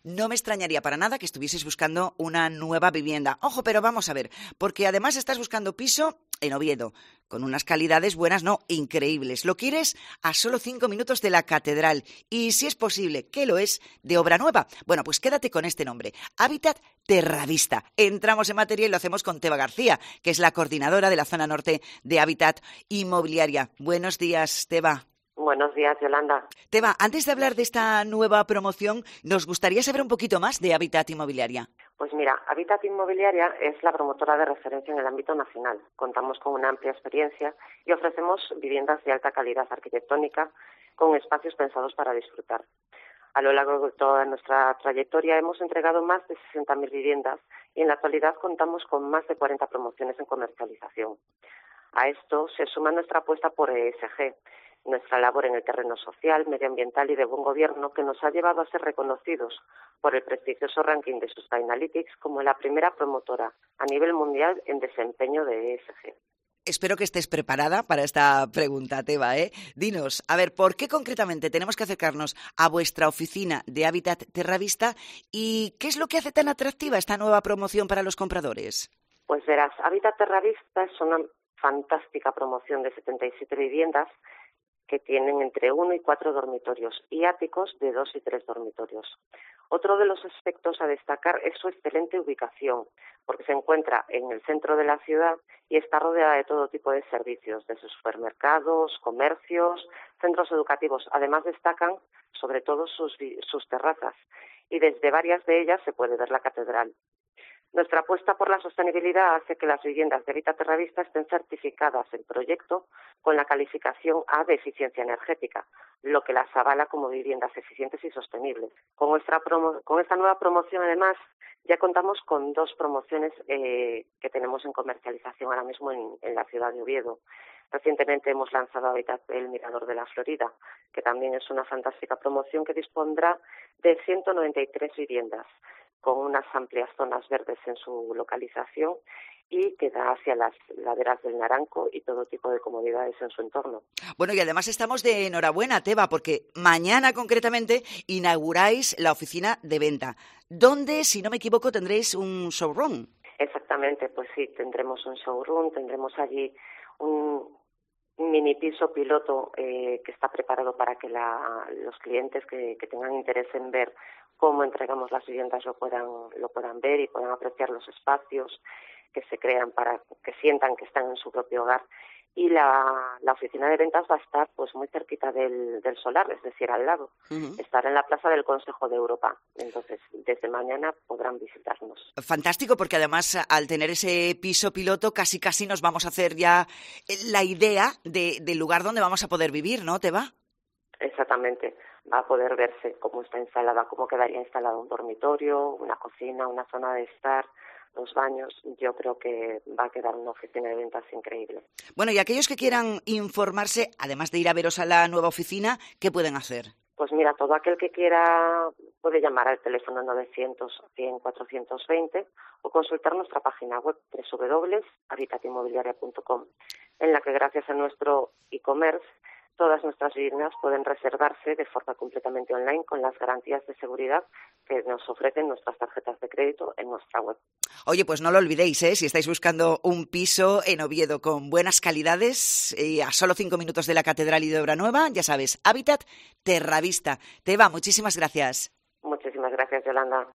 no me extrañaría para nada que estuvieses buscando una nueva vivienda. Ojo, pero vamos a ver, porque además estás buscando piso en Oviedo, con unas calidades buenas, no, increíbles. Lo quieres a solo 5 minutos de la Catedral y, si es posible, que lo es, de obra nueva. Bueno, pues quédate con este nombre, Hábitat Terravista. Entramos en materia y lo hacemos con Teba García, que es la coordinadora de la zona norte de Hábitat Inmobiliaria. Buenos días, Teba. Buenos días, Yolanda. Teba, antes de hablar de esta nueva promoción, nos gustaría saber un poquito más de Hábitat Inmobiliaria. Pues mira, Hábitat Inmobiliaria es la promotora de referencia en el ámbito nacional. Contamos con una amplia experiencia y ofrecemos viviendas de alta calidad arquitectónica con espacios pensados para disfrutar. A lo largo de toda nuestra trayectoria hemos entregado más de 60.000 viviendas y en la actualidad contamos con más de 40 promociones en comercialización. A esto se suma nuestra apuesta por ESG, nuestra labor en el terreno social, medioambiental y de buen gobierno, que nos ha llevado a ser reconocidos por el prestigioso ranking de Sustainalytics como la primera promotora a nivel mundial en desempeño de ESG. Espero que estés preparada para esta pregunta, Teba, ¿eh? Dinos, a ver, ¿por qué concretamente tenemos que acercarnos a vuestra oficina de Hábitat Terravista y qué es lo que hace tan atractiva esta nueva promoción para los compradores? Pues verás, Hábitat Terravista es una fantástica promoción de 77 viviendas que tienen entre 1 y 4 dormitorios y áticos de 2 y 3 dormitorios. Otro de los aspectos a destacar es su excelente ubicación, porque se encuentra en el centro de la ciudad y está rodeada de todo tipo de servicios, desde supermercados, comercios, centros educativos. Además destacan sobre todo sus terrazas y desde varias de ellas se puede ver la catedral. Nuestra apuesta por la sostenibilidad hace que las viviendas de Hábitat Terravista estén certificadas en proyecto con la calificación A de eficiencia energética, lo que las avala como viviendas eficientes y sostenibles. Con esta nueva promoción, además, ya contamos con 2 promociones que tenemos en comercialización ahora mismo en la ciudad de Oviedo. Recientemente hemos lanzado Hábitat El Mirador de la Florida, que también es una fantástica promoción que dispondrá de 193 viviendas, con unas amplias zonas verdes en su localización y que da hacia las laderas del Naranco y todo tipo de comodidades en su entorno. Bueno, y además estamos de enhorabuena, Teba, porque mañana concretamente inauguráis la oficina de venta, donde, si no me equivoco, tendréis un showroom. Exactamente, pues sí, tendremos un showroom, tendremos allí un mini piso piloto que está preparado para que los clientes que tengan interés en ver cómo entregamos las viviendas lo puedan ver y puedan apreciar los espacios que se crean para que sientan que están en su propio hogar. Y la oficina de ventas va a estar pues muy cerquita del solar, es decir, al lado. Uh-huh. Estará en la Plaza del Consejo de Europa. Entonces, desde mañana podrán visitarnos. Fantástico, porque además al tener ese piso piloto casi nos vamos a hacer ya la idea del lugar donde vamos a poder vivir, ¿no, Teba? Exactamente. Va a poder verse cómo está instalada, cómo quedaría instalado un dormitorio, una cocina, una zona de estar, los baños. Yo creo que va a quedar una oficina de ventas increíble. Bueno, y aquellos que quieran informarse, además de ir a veros a la nueva oficina, ¿qué pueden hacer? Pues mira, todo aquel que quiera puede llamar al teléfono 900 100 420 o consultar nuestra página web www.habitatinmobiliaria.com, en la que gracias a nuestro e-commerce todas nuestras viviendas pueden reservarse de forma completamente online con las garantías de seguridad que nos ofrecen nuestras tarjetas de crédito en nuestra web. Oye, pues no lo olvidéis, si estáis buscando un piso en Oviedo con buenas calidades, a solo 5 minutos de la Catedral y de obra nueva, ya sabes, Hábitat Terravista. Teba, muchísimas gracias. Muchísimas gracias, Yolanda.